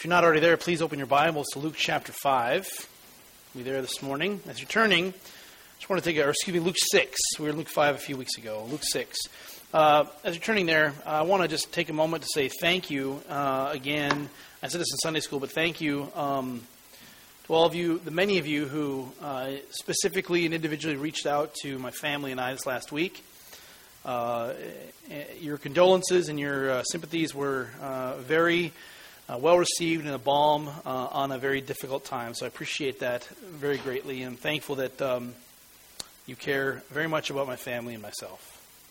If you're not already there, please open your Bibles to Luke chapter 5. We'll be there this morning. As you're turning, I just want to Luke 6. We were in Luke 5 a few weeks ago. Luke 6. As you're turning there, I want to just take a moment to say thank you again. I said this in Sunday school, but thank you to all of you, the many of you who specifically and individually reached out to my family and I this last week. Your condolences and your sympathies were very well received and a balm on a very difficult time. So I appreciate that very greatly, and I'm thankful that you care very much about my family and myself.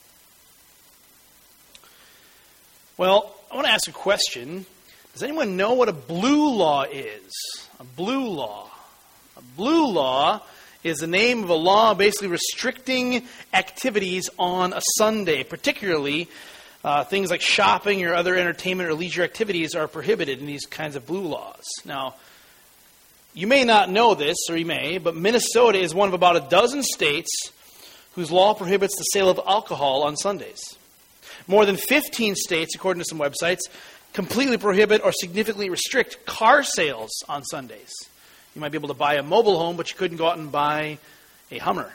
Well, I want to ask a question. Does anyone know what a blue law is? A blue law. A blue law is the name of a law basically restricting activities on a Sunday. Particularly, things like shopping or other entertainment or leisure activities are prohibited in these kinds of blue laws. Now, you may not know this, or you may, but Minnesota is one of about a dozen states whose law prohibits the sale of alcohol on Sundays. More than 15 states, according to some websites, completely prohibit or significantly restrict car sales on Sundays. You might be able to buy a mobile home, but you couldn't go out and buy a Hummer.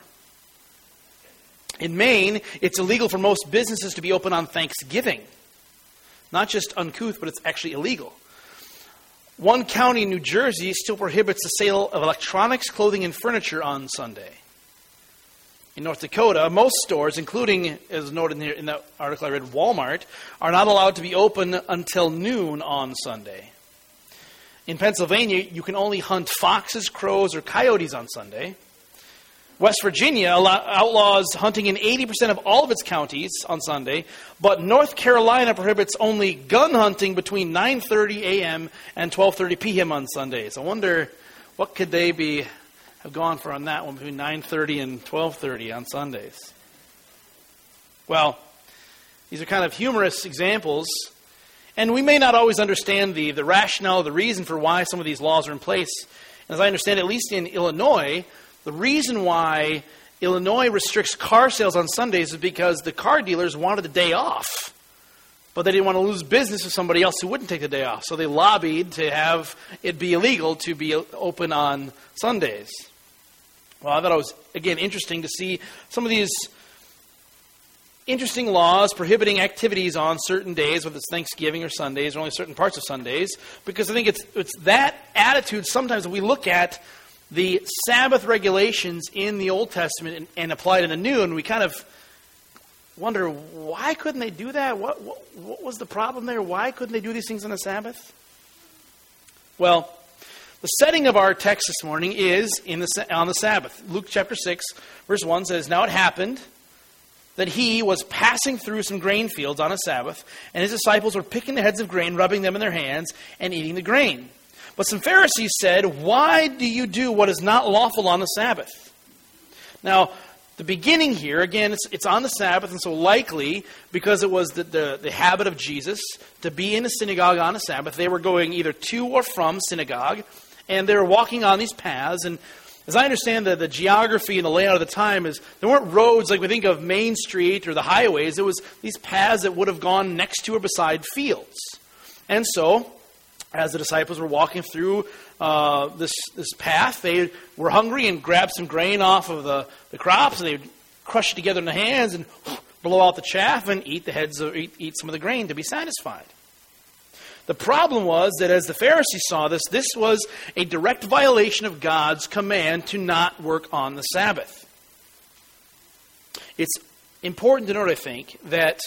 In Maine, it's illegal for most businesses to be open on Thanksgiving. Not just uncouth, but it's actually illegal. One county in New Jersey still prohibits the sale of electronics, clothing, and furniture on Sunday. In North Dakota, most stores, including, as noted in the article I read, Walmart, are not allowed to be open until noon on Sunday. In Pennsylvania, you can only hunt foxes, crows, or coyotes on Sunday. West Virginia outlaws hunting in 80% of all of its counties on Sunday, but North Carolina prohibits only gun hunting between 9:30 a.m. and 12:30 p.m. on Sundays. I wonder what could they have gone for on that one between 9:30 and 12:30 on Sundays. Well, these are kind of humorous examples, and we may not always understand the rationale, the reason for why some of these laws are in place. And as I understand, at least in Illinois, the reason why Illinois restricts car sales on Sundays is because the car dealers wanted the day off, but they didn't want to lose business with somebody else who wouldn't take the day off. So they lobbied to have it be illegal to be open on Sundays. Well, I thought it was, again, interesting to see some of these interesting laws prohibiting activities on certain days, whether it's Thanksgiving or Sundays, or only certain parts of Sundays, because I think it's that attitude sometimes that we look at the Sabbath regulations in the Old Testament and apply it in the New, and we kind of wonder, why couldn't they do that? What was the problem there? Why couldn't they do these things on the Sabbath? Well, the setting of our text this morning is on the Sabbath. Luke chapter 6, verse 1 says, "Now it happened that he was passing through some grain fields on a Sabbath, and his disciples were picking the heads of grain, rubbing them in their hands, and eating the grain. But some Pharisees said, 'Why do you do what is not lawful on the Sabbath?'" Now, the beginning here, again, it's on the Sabbath, and so likely, because it was the habit of Jesus to be in a synagogue on a Sabbath, they were going either to or from synagogue, and they were walking on these paths. And as I understand the geography and the layout of the time, is there weren't roads like we think of Main Street or the highways. It was these paths that would have gone next to or beside fields. And so, as the disciples were walking through this path, they were hungry and grabbed some grain off of the crops, and they would crush it together in the hands and blow out the chaff and eat eat some of the grain to be satisfied. The problem was that as the Pharisees saw this was a direct violation of God's command to not work on the Sabbath. It's important to note, I think, that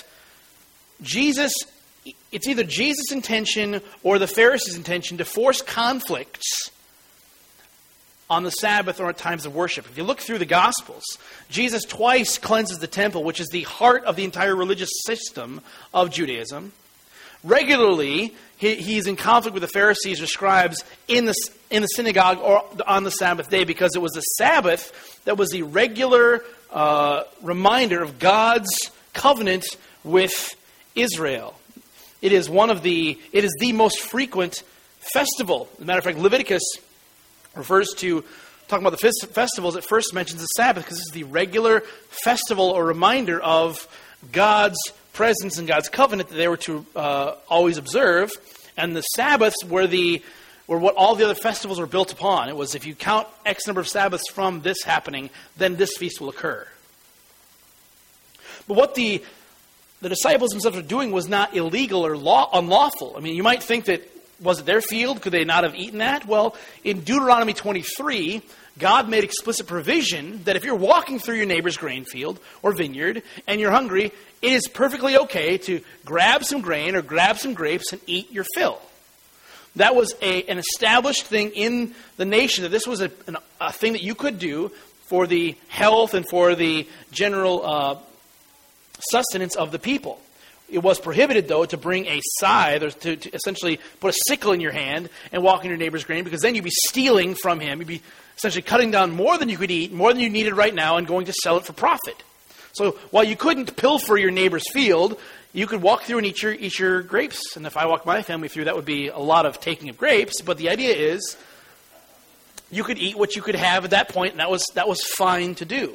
it's either Jesus' intention or the Pharisees' intention to force conflicts on the Sabbath or at times of worship. If you look through the Gospels, Jesus twice cleanses the temple, which is the heart of the entire religious system of Judaism. Regularly, he's in conflict with the Pharisees or scribes in the synagogue or on the Sabbath day, because it was the Sabbath that was the regular reminder of God's covenant with Israel. It is the most frequent festival. As a matter of fact, Leviticus talking about the festivals, it first mentions the Sabbath, because this is the regular festival or reminder of God's presence and God's covenant that they were to always observe. And the Sabbaths were what all the other festivals were built upon. It was, if you count X number of Sabbaths from this happening, then this feast will occur. But what the disciples themselves were doing was not illegal or unlawful. I mean, you might think that, was it their field? Could they not have eaten that? Well, in Deuteronomy 23, God made explicit provision that if you're walking through your neighbor's grain field or vineyard and you're hungry, it is perfectly okay to grab some grain or grab some grapes and eat your fill. That was an established thing in the nation, that this was a thing that you could do for the health and for the general sustenance of the people. It was prohibited, though, to bring a scythe, or to essentially put a sickle in your hand and walk in your neighbor's grain, because then you'd be stealing from him. You'd be essentially cutting down more than you could eat, more than you needed right now, and going to sell it for profit. So while you couldn't pilfer your neighbor's field, you could walk through and eat your grapes. And if I walked my family through, that would be a lot of taking of grapes. But the idea is, you could eat what you could have at that point, and that was fine to do.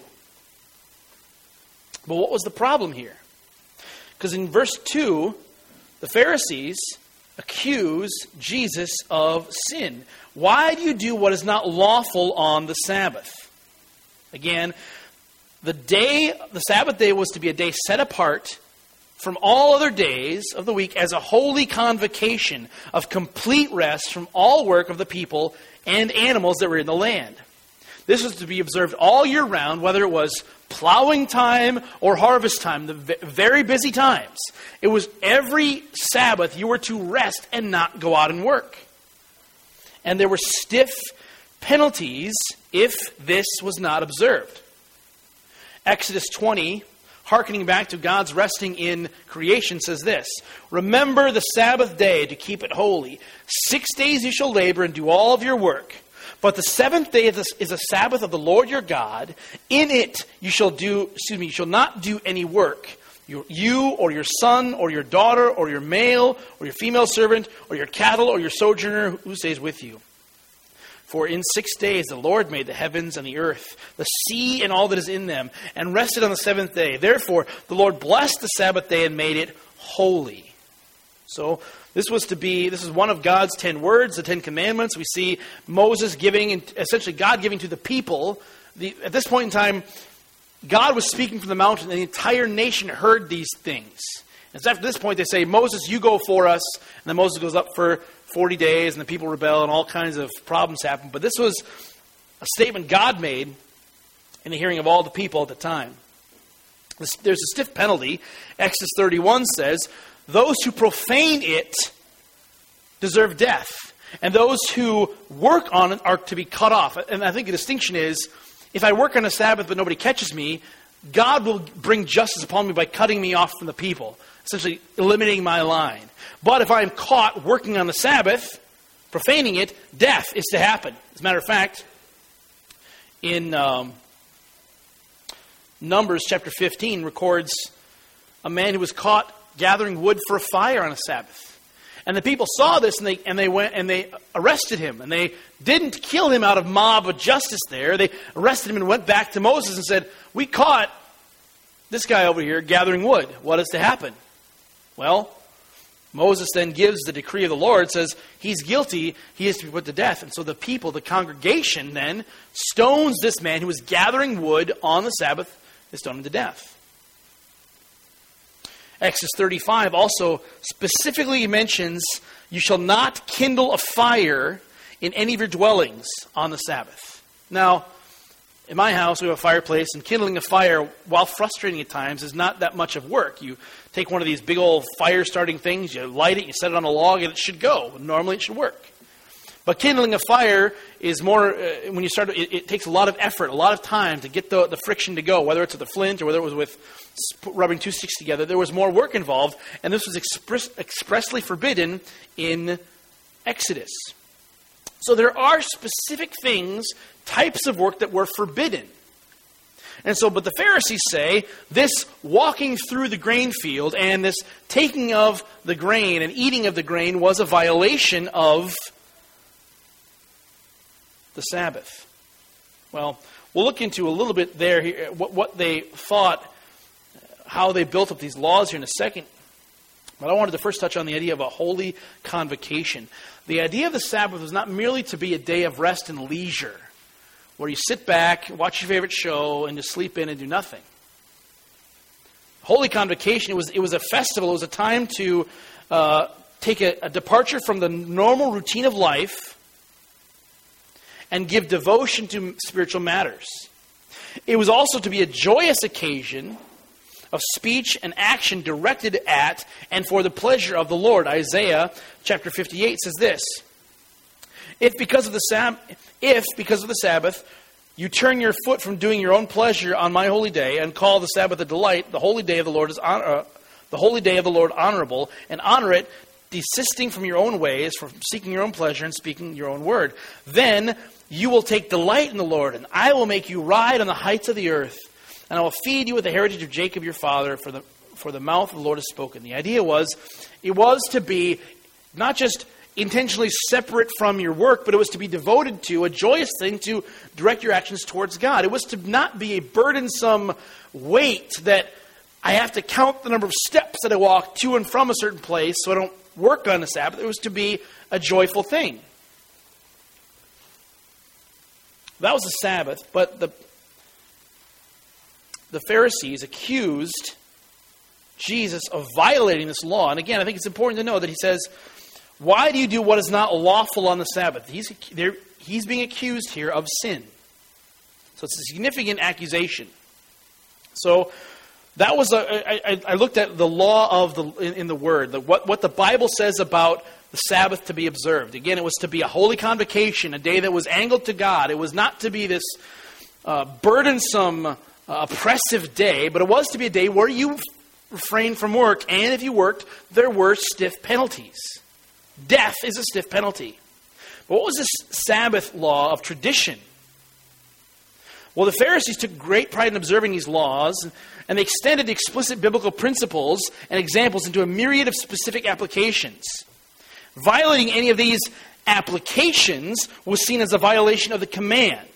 But what was the problem here? Because in verse 2, the Pharisees accuse Jesus of sin. Why do you do what is not lawful on the Sabbath? Again, the Sabbath day was to be a day set apart from all other days of the week as a holy convocation of complete rest from all work of the people and animals that were in the land. This was to be observed all year round, whether it was plowing time or harvest time, the very busy times. It was every Sabbath you were to rest and not go out and work. And there were stiff penalties if this was not observed. Exodus 20, hearkening back to God's resting in creation, says this: "Remember the Sabbath day to keep it holy. 6 days you shall labor and do all of your work. But the seventh day is a Sabbath of the Lord your God. In it you shall not do any work. You or your son or your daughter or your male or your female servant or your cattle or your sojourner who stays with you. For in 6 days the Lord made the heavens and the earth, the sea and all that is in them, and rested on the seventh day. Therefore the Lord blessed the Sabbath day and made it holy." So this is one of God's 10 words, the 10 commandments. We see Moses giving, and essentially God giving to the people. At this point in time, God was speaking from the mountain, and the entire nation heard these things. And so after this point, they say, "Moses, you go for us." And then Moses goes up for 40 days, and the people rebel, and all kinds of problems happen. But this was a statement God made in the hearing of all the people at the time. There's a stiff penalty. Exodus 31 says, "Those who profane it deserve death, and those who work on it are to be cut off." And I think the distinction is, if I work on a Sabbath but nobody catches me, God will bring justice upon me by cutting me off from the people, essentially eliminating my line. But if I am caught working on the Sabbath, profaning it, death is to happen. As a matter of fact, in Numbers chapter 15 records a man who was caught gathering wood for a fire on a Sabbath. And the people saw this, and they went and they arrested him. And they didn't kill him out of mob justice there. They arrested him and went back to Moses and said, "We caught this guy over here gathering wood. What is to happen?" Well, Moses then gives the decree of the Lord, says he's guilty, he is to be put to death. And so the people, the congregation then, stones this man who was gathering wood on the Sabbath, is stoned to death. Exodus 35 also specifically mentions, "You shall not kindle a fire in any of your dwellings on the Sabbath." Now, in my house, we have a fireplace, and kindling a fire, while frustrating at times, is not that much of work. You take one of these big old fire-starting things, you light it, you set it on a log, and it should go. Normally, it should work. But kindling a fire is more, when you start, it takes a lot of effort, a lot of time to get the friction to go, whether it's with the flint or whether it was with rubbing two sticks together. There was more work involved, and this was expressly forbidden in Exodus. So there are specific things, types of work that were forbidden. And so, but the Pharisees say this walking through the grain field and this taking of the grain and eating of the grain was a violation of the Sabbath. Well, we'll look into a little bit there, what they thought, how they built up these laws here in a second. But I wanted to first touch on the idea of a holy convocation. The idea of the Sabbath was not merely to be a day of rest and leisure, where you sit back, watch your favorite show, and just sleep in and do nothing. Holy convocation, it was a festival. It was a time to take a departure from the normal routine of life and give devotion to spiritual matters. It was also to be a joyous occasion of speech and action directed at and for the pleasure of the Lord. Isaiah chapter 58 says this, If because of the Sabbath you turn your foot from doing your own pleasure on my holy day and call the Sabbath a delight, the holy day of the Lord honorable, and honor it, desisting from your own ways, from seeking your own pleasure and speaking your own word. Then you will take delight in the Lord, and I will make you ride on the heights of the earth, and I will feed you with the heritage of Jacob your father, for the mouth of the Lord has spoken. The idea was, it was to be not just intentionally separate from your work, but it was to be devoted to, a joyous thing to direct your actions towards God. It was to not be a burdensome weight that I have to count the number of steps that I walk to and from a certain place so I don't work on the Sabbath. It was to be a joyful thing. That was the Sabbath, but the Pharisees accused Jesus of violating this law. And again, I think it's important to know that he says, why do you do what is not lawful on the Sabbath? He's being accused here of sin. So it's a significant accusation. So that was I looked at the law in the Word, what the Bible says about the Sabbath to be observed. Again, it was to be a holy convocation, a day that was angled to God. It was not to be this burdensome, oppressive day, but it was to be a day where you refrained from work, and if you worked, there were stiff penalties. Death is a stiff penalty. But what was this Sabbath law of tradition? Well, the Pharisees took great pride in observing these laws, and they extended explicit biblical principles and examples into a myriad of specific applications. Violating any of these applications was seen as a violation of the command.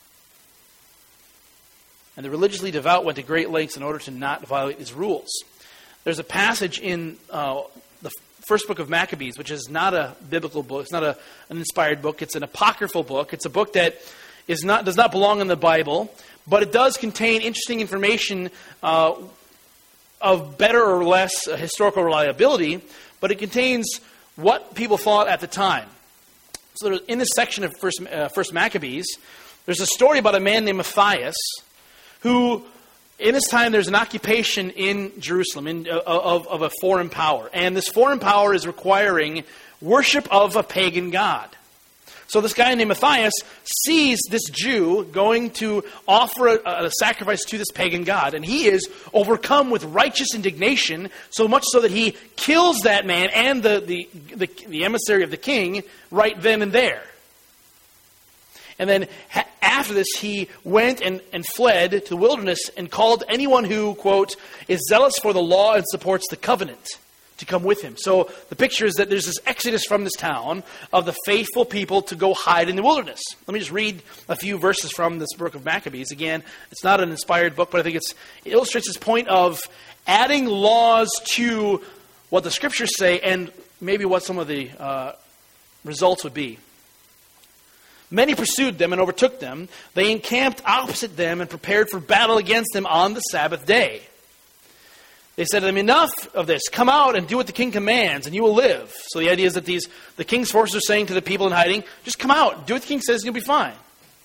And the religiously devout went to great lengths in order to not violate these rules. There's a passage in the first book of Maccabees, which is not a biblical book. It's not an inspired book. It's an apocryphal book. It's a book that does not belong in the Bible, but it does contain interesting information of better or less historical reliability, but it contains what people thought at the time. So in this section of First Maccabees, there's a story about a man named Matthias, who, in his time, there's an occupation in Jerusalem of a foreign power. And this foreign power is requiring worship of a pagan god. So this guy named Matthias sees this Jew going to offer a sacrifice to this pagan god. And he is overcome with righteous indignation, so much so that he kills that man and the emissary of the king right then and there. And then after this, he went and fled to the wilderness and called anyone who, quote, is zealous for the law and supports the covenant to come with him. So the picture is that there's this exodus from this town of the faithful people to go hide in the wilderness. Let me just read a few verses from this book of Maccabees. Again, it's not an inspired book, but I think it illustrates this point of adding laws to what the scriptures say and maybe what some of the results would be. Many pursued them and overtook them. They encamped opposite them and prepared for battle against them on the Sabbath day. They said to them, enough of this. Come out and do what the king commands, and you will live. So the idea is that the king's forces are saying to the people in hiding, just come out, do what the king says, and you'll be fine.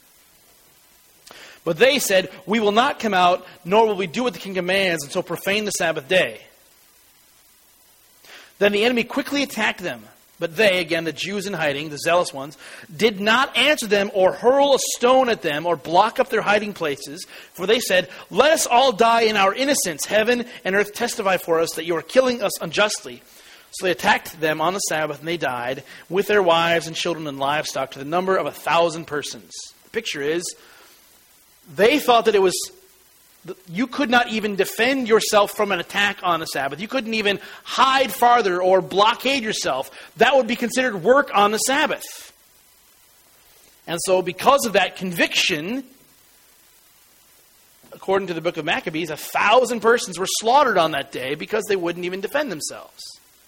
But they said, we will not come out, nor will we do what the king commands, and so profane the Sabbath day. Then the enemy quickly attacked them. But they, again, the Jews in hiding, the zealous ones, did not answer them or hurl a stone at them or block up their hiding places. For they said, let us all die in our innocence. Heaven and earth testify for us that you are killing us unjustly. So they attacked them on the Sabbath, and they died with their wives and children and livestock to the number of 1,000 persons. The picture is, they thought that you could not even defend yourself from an attack on the Sabbath. You couldn't even hide farther or blockade yourself. That would be considered work on the Sabbath. And so because of that conviction, according to the book of Maccabees, 1,000 persons were slaughtered on that day because they wouldn't even defend themselves.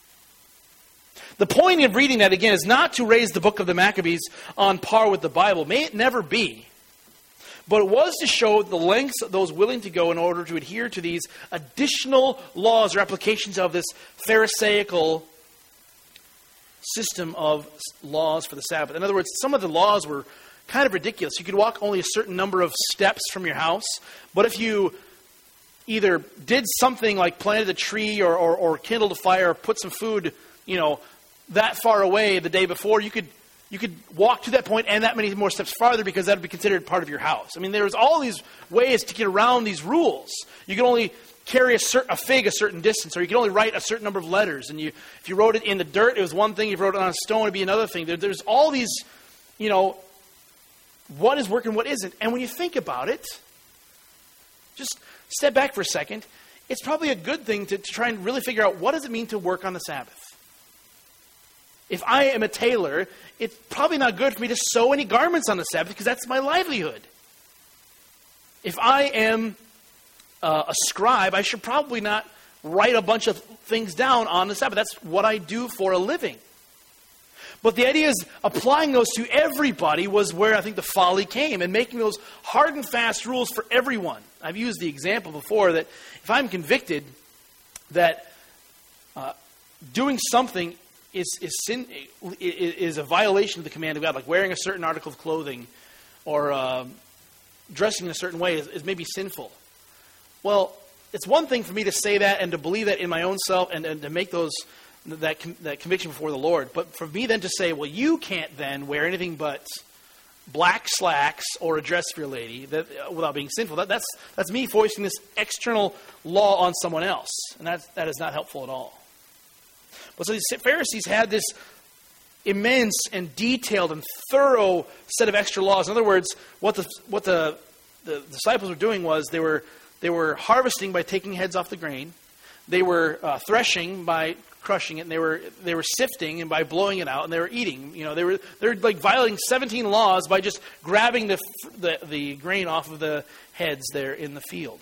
The point of reading that, again, is not to raise the book of the Maccabees on par with the Bible. May it never be. But it was to show the lengths of those willing to go in order to adhere to these additional laws or applications of this Pharisaical system of laws for the Sabbath. In other words, some of the laws were kind of ridiculous. You could walk only a certain number of steps from your house, but if you either did something like planted a tree or kindled a fire or put some food, that far away the day before, you could walk to that point and that many more steps farther because that would be considered part of your house. I mean, there was all these ways to get around these rules. You could only carry a fig a certain distance, or you could only write a certain number of letters. And if you wrote it in the dirt, it was one thing. If you wrote it on a stone, it would be another thing. There's all these, what is working, what isn't. And when you think about it, just step back for a second. It's probably a good thing to try and really figure out, what does it mean to work on the Sabbath? If I am a tailor, it's probably not good for me to sew any garments on the Sabbath because that's my livelihood. If I am a scribe, I should probably not write a bunch of things down on the Sabbath. That's what I do for a living. But the idea is applying those to everybody was where I think the folly came, and making those hard and fast rules for everyone. I've used the example before that if I'm convicted that doing something is a violation of the command of God, like wearing a certain article of clothing or dressing in a certain way is maybe sinful. Well, it's one thing for me to say that and to believe that in my own self and to make that conviction before the Lord. But for me then to say, well, you can't then wear anything but black slacks or a dress for your lady without being sinful. That's me foisting this external law on someone else. And that is not helpful at all. But so these Pharisees had this immense and detailed and thorough set of extra laws. In other words, what the disciples were doing was they were harvesting by taking heads off the grain. They were threshing by crushing it, and they were sifting and by blowing it out, and they were eating. They were like violating 17 laws by just grabbing the grain off of the heads there in the field.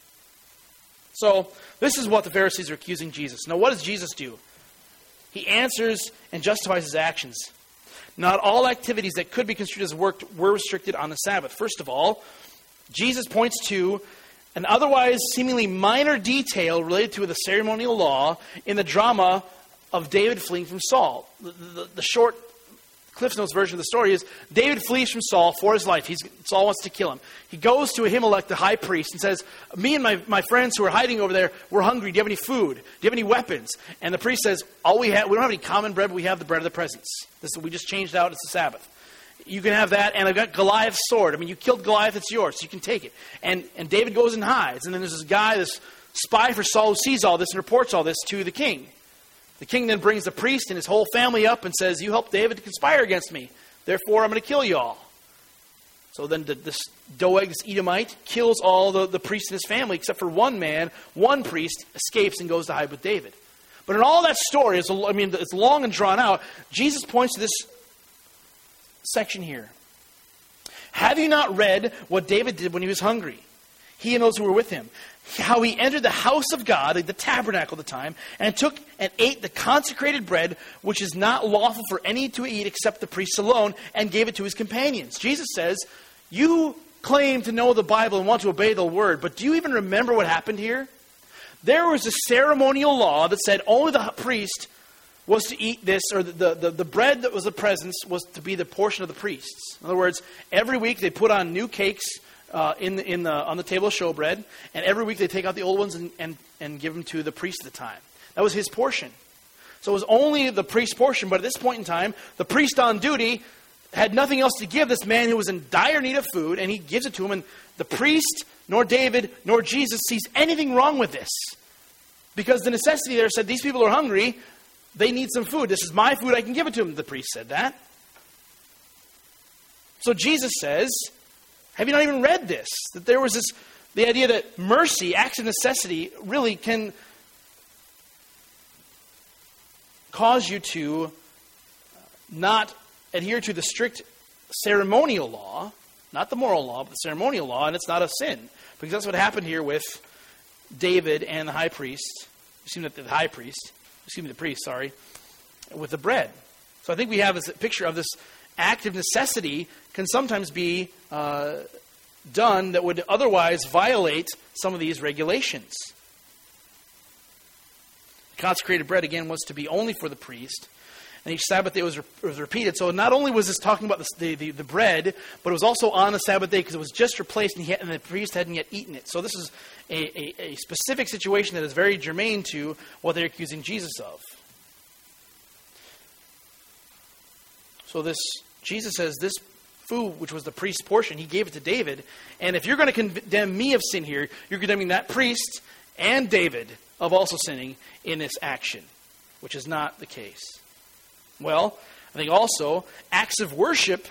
So this is what the Pharisees are accusing Jesus. Now, what does Jesus do? He answers and justifies his actions. Not all activities that could be construed as work were restricted on the Sabbath. First of all, Jesus points to an otherwise seemingly minor detail related to the ceremonial law in the drama of David fleeing from Saul. The short Cliff Notes version of the story is David flees from Saul for his life. Saul wants to kill him. He goes to Ahimelech, the high priest, and says, me and my friends who are hiding over there, we're hungry. Do you have any food? Do you have any weapons? And the priest says, we don't have any common bread, but we have the bread of the presence. We just changed out. It's the Sabbath. You can have that, and I've got Goliath's sword. I mean, you killed Goliath, it's yours, so you can take it. And David goes and hides, and then there's this guy, this spy for Saul, who sees all this and reports all this to the king. The king then brings the priest and his whole family up and says, you helped David to conspire against me. Therefore, I'm going to kill you all. So then this Doeg, this Edomite, kills all the priests in his family except for one man. One priest escapes and goes to hide with David. But in all that story, it's long and drawn out. Jesus points to this section here. Have you not read what David did when he was hungry? He and those who were with him. How he entered the house of God, the tabernacle at the time, and took and ate the consecrated bread, which is not lawful for any to eat except the priests alone, and gave it to his companions. Jesus says, you claim to know the Bible and want to obey the word, but do you even remember what happened here? There was a ceremonial law that said only the priest was to eat this, or the bread that was the presence was to be the portion of the priests. In other words, every week they put on new cakes on the table of showbread, and every week they take out the old ones and give them to the priest at the time. That was his portion. So it was only the priest's portion, but at this point in time, the priest on duty had nothing else to give this man who was in dire need of food, and he gives it to him, and the priest, nor David, nor Jesus sees anything wrong with this. Because the necessity there said, these people are hungry, they need some food. This is my food, I can give it to them. The priest said that. So Jesus says, have you not even read this? That there was the idea that mercy, acts of necessity, really can cause you to not adhere to the strict ceremonial law, not the moral law, but the ceremonial law, and it's not a sin. Because that's what happened here with David and the high priest. The priest, with the bread. So I think we have this picture of this act of necessity can sometimes be done that would otherwise violate some of these regulations. Consecrated bread, again, was to be only for the priest. And each Sabbath day was repeated. So not only was this talking about the bread, but it was also on the Sabbath day because it was just replaced and the priest hadn't yet eaten it. So this is a specific situation that is very germane to what they're accusing Jesus of. So Jesus says this food, which was the priest's portion, he gave it to David. And if you're going to condemn me of sin here, you're condemning that priest and David of also sinning in this action, which is not the case. Well, I think also acts of worship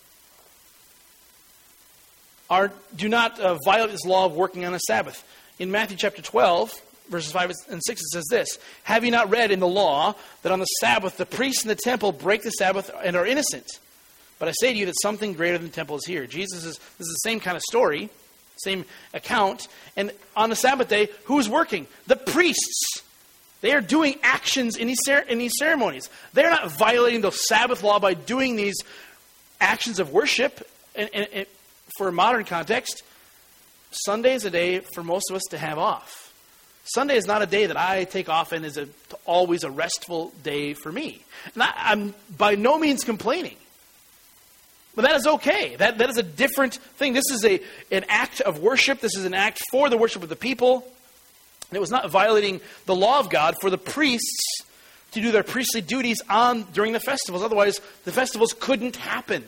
do not violate this law of working on a Sabbath. In Matthew chapter 12, verses 5 and 6, it says this: "Have you not read in the law that on the Sabbath the priests in the temple break the Sabbath and are innocent? But I say to you that something greater than the temple is here." This is the same kind of story, same account. And on the Sabbath day, who's working? The priests. They are doing actions in these ceremonies. They're not violating the Sabbath law by doing these actions of worship. And for a modern context, Sunday is a day for most of us to have off. Sunday is not a day that I take off and is always a restful day for me. And I'm by no means complaining. But that is okay. That is a different thing. This is an act of worship. This is an act for the worship of the people. And it was not violating the law of God for the priests to do their priestly duties during the festivals. Otherwise, the festivals couldn't happen.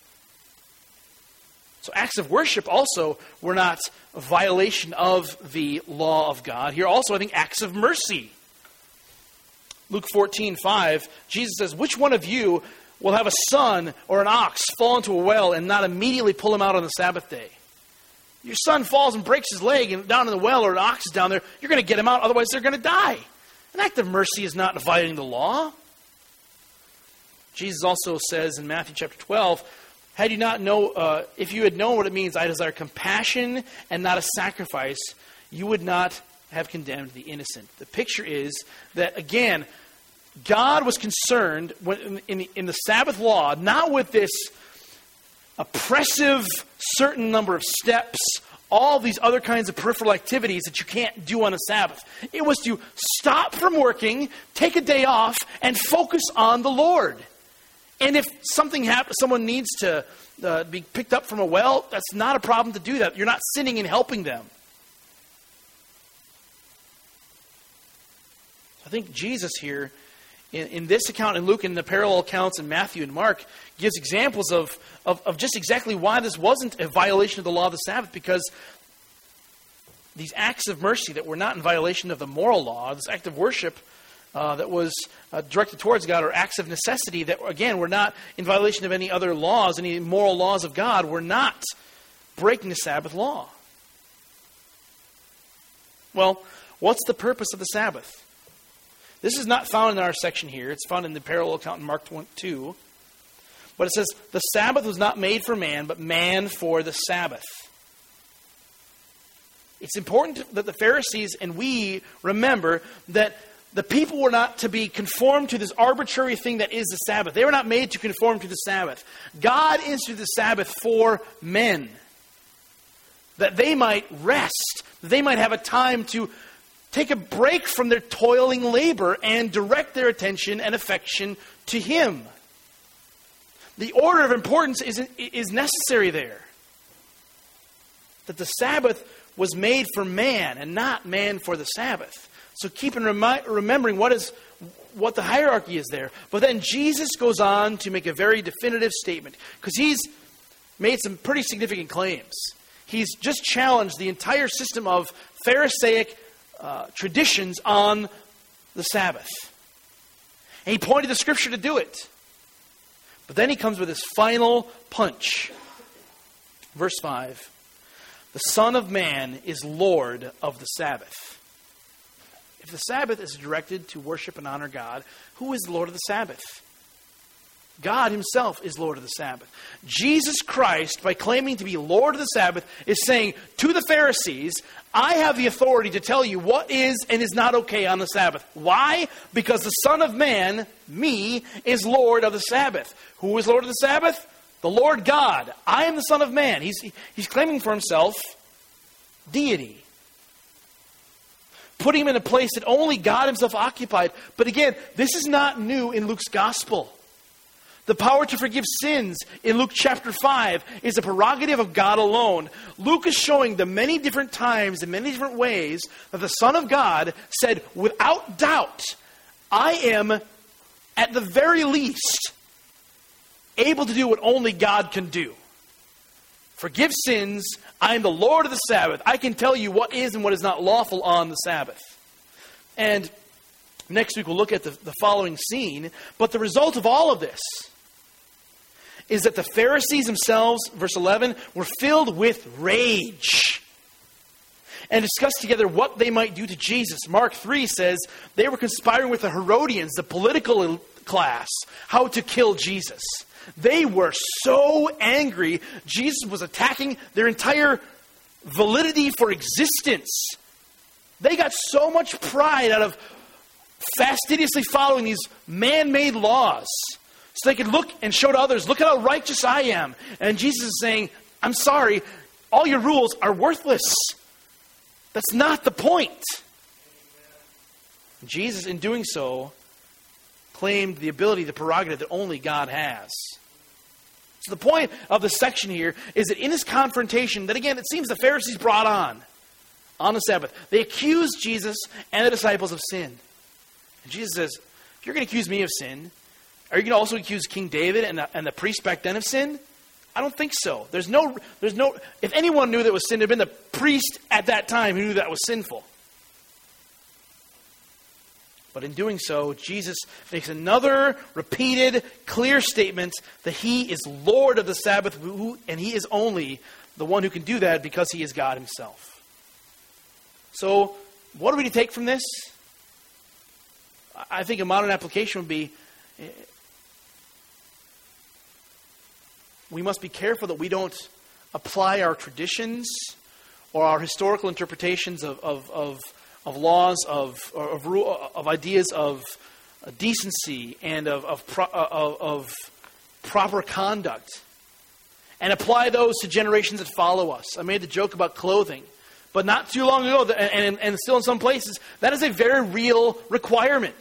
So acts of worship also were not a violation of the law of God. Here also, I think, acts of mercy. Luke 14:5, Jesus says, "Which one of you will have a son or an ox fall into a well and not immediately pull him out on the Sabbath day? Your son falls and breaks his leg and down in the well, or an ox is down there, you're going to get him out, otherwise they're going to die." An act of mercy is not violating the law. Jesus also says in Matthew chapter 12, if you had known what it means, "I desire compassion and not a sacrifice," you would not have condemned the innocent. The picture is that, again, God was concerned in the Sabbath law, not with this oppressive certain number of steps, all these other kinds of peripheral activities that you can't do on a Sabbath. It was to stop from working, take a day off, and focus on the Lord. And if something happens, someone needs to be picked up from a well, that's not a problem to do that. You're not sinning in helping them. I think Jesus here, in this account in Luke and the parallel accounts in Matthew and Mark, gives examples of just exactly why this wasn't a violation of the law of the Sabbath, because these acts of mercy that were not in violation of the moral law, this act of worship that was directed towards God, or acts of necessity that, again, were not in violation of any other laws, any moral laws of God, were not breaking the Sabbath law. Well, what's the purpose of the Sabbath? This is not found in our section here. It's found in the parallel account in Mark 2. But it says, "The Sabbath was not made for man, but man for the Sabbath." It's important that the Pharisees and we remember that the people were not to be conformed to this arbitrary thing that is the Sabbath. They were not made to conform to the Sabbath. God instituted the Sabbath for men, that they might rest, that they might have a time to take a break from their toiling labor and direct their attention and affection to Him. The order of importance is necessary there. That the Sabbath was made for man and not man for the Sabbath. So keep in remembering what the hierarchy is there. But then Jesus goes on to make a very definitive statement, because he's made some pretty significant claims. He's just challenged the entire system of Pharisaic traditions on the Sabbath. And he pointed to Scripture to do it. But then he comes with his final punch. Verse 5. "The Son of Man is Lord of the Sabbath." If the Sabbath is directed to worship and honor God, who is the Lord of the Sabbath? God himself is Lord of the Sabbath. Jesus Christ, by claiming to be Lord of the Sabbath, is saying to the Pharisees, I have the authority to tell you what is and is not okay on the Sabbath. Why? Because the Son of Man, me, is Lord of the Sabbath. Who is Lord of the Sabbath? The Lord God. I am the Son of Man. He's claiming for himself deity, putting him in a place that only God himself occupied. But again, this is not new in Luke's gospel. The power to forgive sins in Luke chapter 5 is a prerogative of God alone. Luke is showing the many different times, in many different ways, that the Son of God said, without doubt, I am, at the very least, able to do what only God can do. Forgive sins. I am the Lord of the Sabbath. I can tell you what is and what is not lawful on the Sabbath. And next week we'll look at the following scene. But the result of all of this is that the Pharisees themselves, verse 11, were filled with rage and discussed together what they might do to Jesus. Mark 3 says they were conspiring with the Herodians, the political class, how to kill Jesus. They were so angry. Jesus was attacking their entire validity for existence. They got so much pride out of fastidiously following these man-made laws, so they could look and show to others, look at how righteous I am. And Jesus is saying, I'm sorry, all your rules are worthless. That's not the point. Jesus, in doing so, claimed the ability, the prerogative that only God has. So the point of the section here is that in this confrontation, that again, it seems the Pharisees brought on the Sabbath, they accused Jesus and the disciples of sin. And Jesus says, if you're going to accuse me of sin, are you going to also accuse King David and the priests back then of sin? I don't think so. There's no. If anyone knew that was sin, it would have been the priest at that time who knew that was sinful. But in doing so, Jesus makes another repeated, clear statement that he is Lord of the Sabbath, and he is only the one who can do that because he is God himself. So, what are we to take from this? I think a modern application would be, we must be careful that we don't apply our traditions or our historical interpretations of laws, of ideas of decency and of proper conduct, and apply those to generations that follow us. I made the joke about clothing, but not too long ago, and still in some places, that is a very real requirement.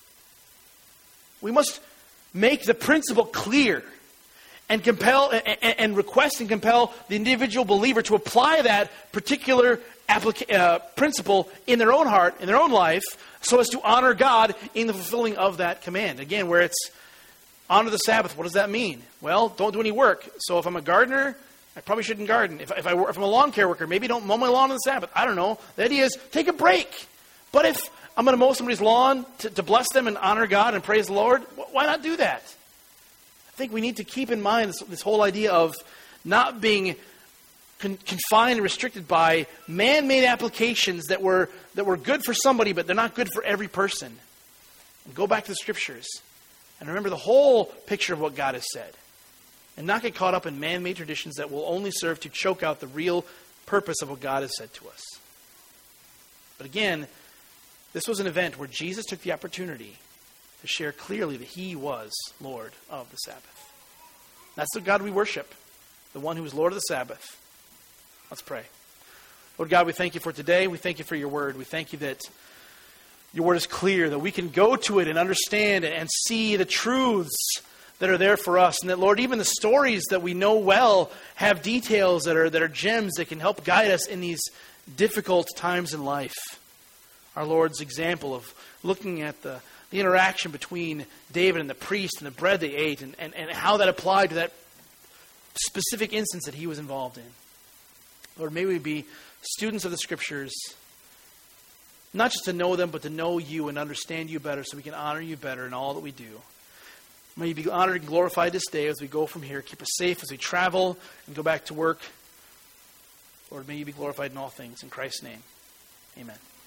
We must make the principle clear and compel and request and compel the individual believer to apply that particular principle in their own heart, in their own life, so as to honor God in the fulfilling of that command. Again, where it's honor the Sabbath, what does that mean? Well, don't do any work. So if I'm a gardener, I probably shouldn't garden. If I'm a lawn care worker, maybe don't mow my lawn on the Sabbath. I don't know. The idea is take a break. But if I'm going to mow somebody's lawn to bless them and honor God and praise the Lord, why not do that? I think we need to keep in mind this whole idea of not being confined and restricted by man-made applications that were good for somebody, but they're not good for every person. And go back to the Scriptures and remember the whole picture of what God has said. And not get caught up in man-made traditions that will only serve to choke out the real purpose of what God has said to us. But again, this was an event where Jesus took the opportunity to share clearly that he was Lord of the Sabbath. That's the God we worship, the one who is Lord of the Sabbath. Let's pray. Lord God, we thank you for today. We thank you for your word. We thank you that your word is clear, that we can go to it and understand and see the truths that are there for us. And that, Lord, even the stories that we know well have details that are gems that can help guide us in these difficult times in life. Our Lord's example of looking at the interaction between David and the priest and the bread they ate and how that applied to that specific instance that he was involved in. Lord, may we be students of the Scriptures, not just to know them, but to know you and understand you better so we can honor you better in all that we do. May you be honored and glorified this day as we go from here. Keep us safe as we travel and go back to work. Lord, may you be glorified in all things. In Christ's name, amen.